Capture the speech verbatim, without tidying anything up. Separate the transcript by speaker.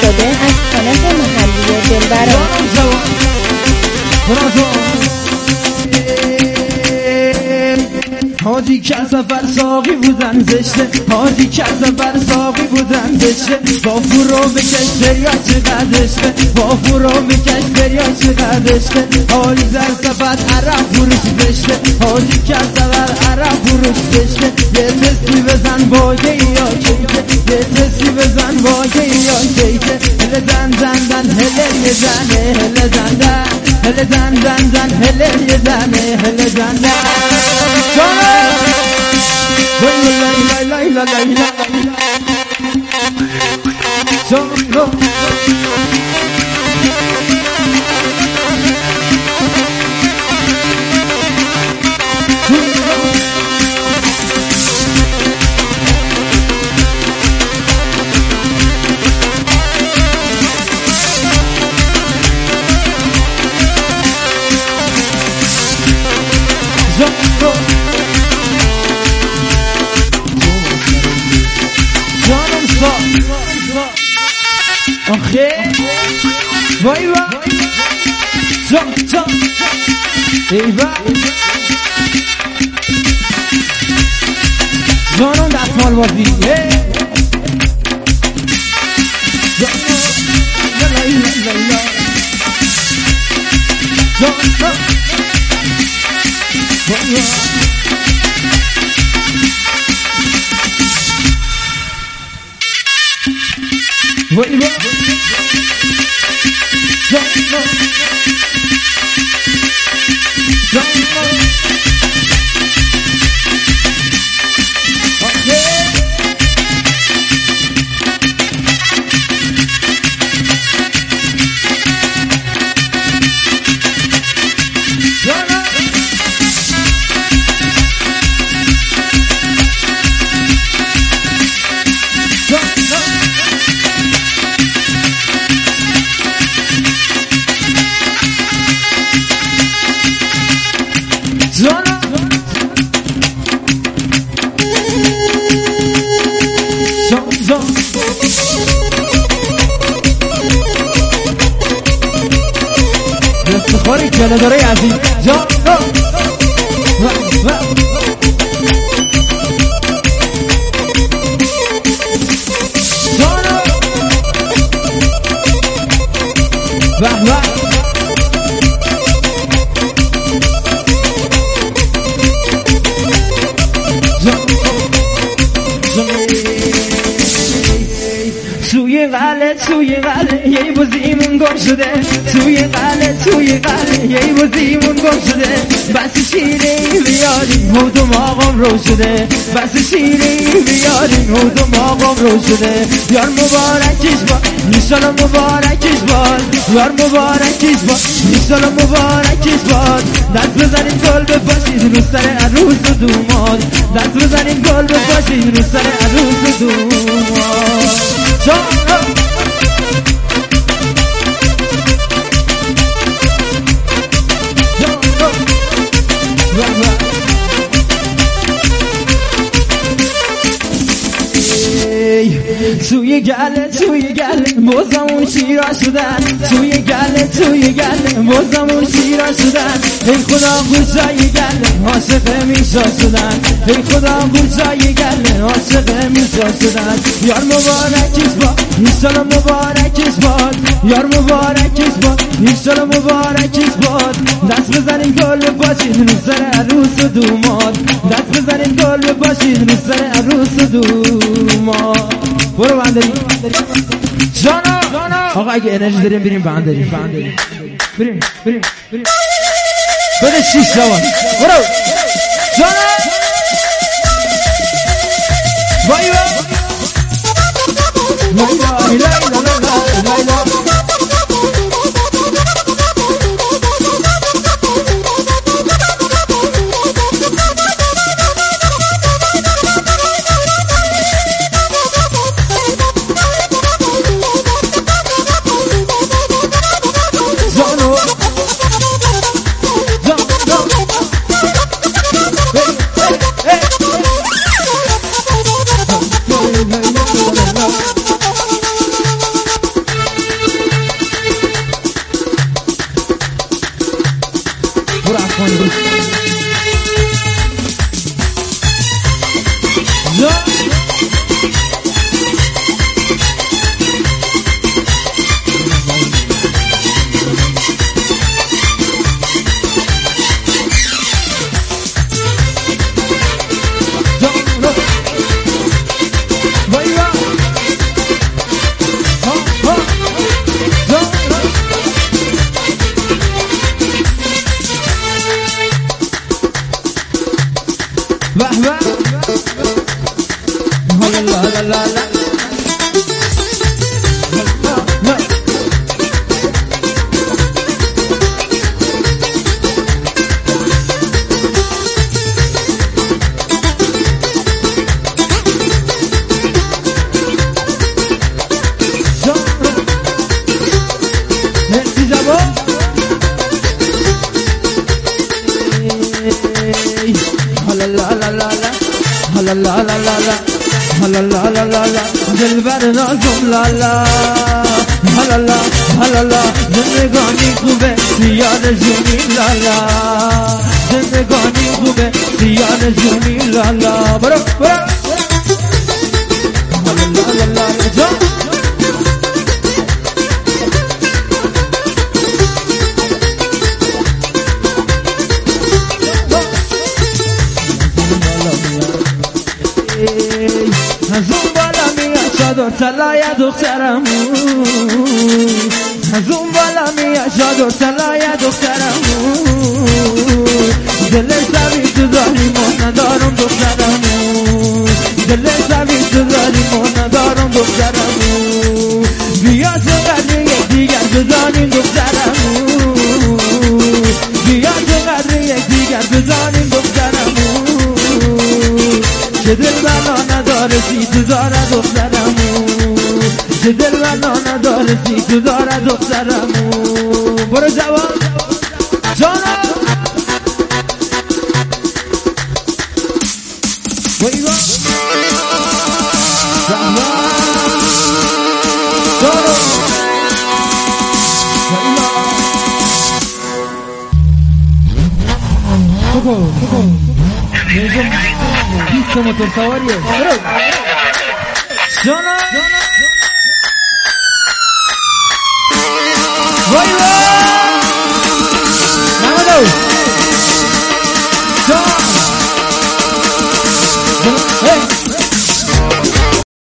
Speaker 1: شده از کانال محلی دلبران.
Speaker 2: حاجی که سفر ساقی بودن زشته، حاجی که سفر ساقی بودن زشته، با فرو بکش دریا چقدر عشقه، با فرو بکش دریا چقدر عشقه، حالی در سفر عرب فروش زشته، حاجی که سفر عرب فروش زشته، یه تستی بزن باگه یا کیکه، یه تستی بزن باگه یا کیکه، هله دن دن دن هله یه زنه، هله دن دن هله دن دن دن هله یه زنه، هله دن دن لا لا لا لا لا لا آخه وای وای زم زم ای وای زانون دستمال بازی وای وای خوری کنه داره عزیز جا جانا سوی قله سوی قله یه بازیمون گم شده، سوی قله سوی قله یه بازیمون گم شده، بس شیری بیاریم و دماغم رو شده، بس شیری بیاریم و دماغم رو شده، یار مبارکش باد ایشالا مبارکش باد، یار مبارکش باد ایشالا مبارکش باد، دست بزنیم گل بپاشید رو سر عروس و دوماد، دست بزنیم گل بپاشید رو سر عروس و دوماد. سوی گله سوی گله بازمون شیرا شدن، سوی گله سوی گله بازمون شیرا شدن، ای خدا گوشای گله عاشق میشا شدن، ای خدا گوشای گله عاشق میشا شدن، یار مبارکش باد ایشالا مبارکش باد، یار مبارکش باد ایشالا مبارکش باد، دست بزنین گل بپاشید رو سر عروس و دوماد، دست بزنین گل بپاشید رو سر عروس و دوماد. برو بندری جانا آقا اگه انرژی داریم بریم بندری بریم بریم بریم بده شیش دوان برو جانا وای وای لا لا لا لا لا کنی لا لا لا لا لا لا لا لا لا دلبر نازم لا لا لا لا لا لا زندگانی خوبه دیار جونی لا لا زندگانی خوبه دیار جونی لا لا برو برو لا لا لا لا جا هزون بالا میاد چادر طلای دخترم هزون بالا میاد چادر طلای دخترم دل زوی تو داری ما ندارم دخترم دل زوی تو داری ما ندارم دخترم بیا تو قدر یک دیگر بزنیم دخترم بیا تو قدر یک دیگر بزنیم دخترم چه دل بلا نداره سی تو داره دخترمو چه دل بلا نداره سی تو داره دخترمو برو جوان جانا ویوا جوان جانا ویوا کوکو کوکو نیزم بیست موتور سواریه جانا